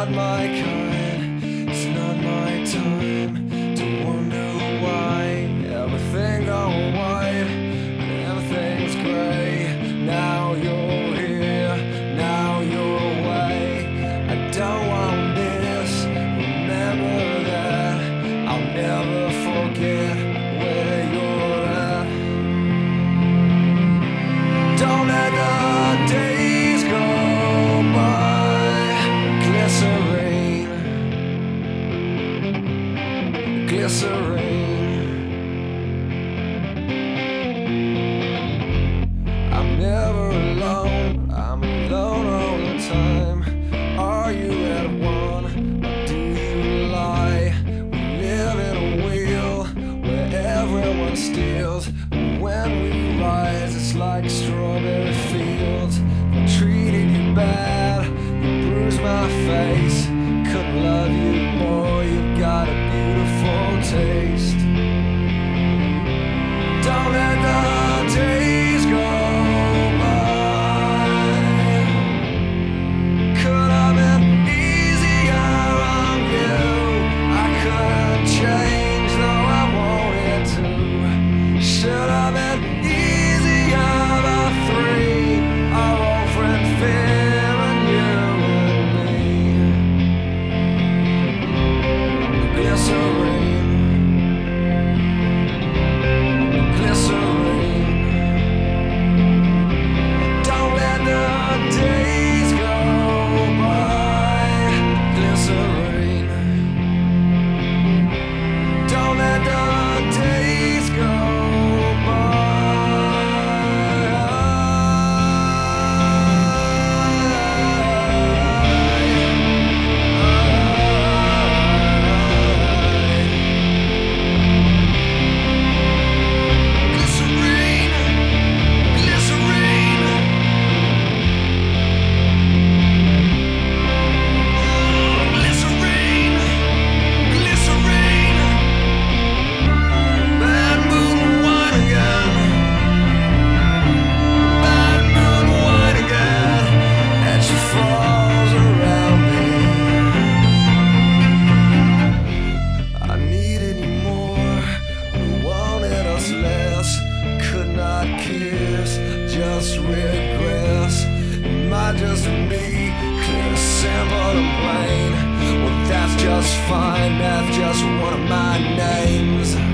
not my kind, it's not my time to wonder why everything gone white and everything's gray. Now you're here, now you're away. I don't want this, remember that. I'll never forget where you're at. Don't let the days go by. Glycerine, glycerine. I'm never alone, I'm alone all the time. Are you at one, or do you lie? We live in a wheel where everyone steals. When we rise, it's like strawberry fields. I treated you bad, you bruised my face. Couldn't love you more, you've got a beautiful taste. Don't let the days go by. Could have been easier on you. I couldn't change though I wanted to. Should have been easier by three. Our old friend Phil and you and me. Glycerine, glycerine. Don't let the days go by. Glycerine. Don't let the days go by. Glycerine, glycerine. Glycerine, glycerine. Bad moon wine again. Bad moon wine again. And she falls around me. I needed you more, we wanted us less. Could not kiss, just regress. Am I just me? Clear, simple and plain. Well, that's just fine, that's just one of my names.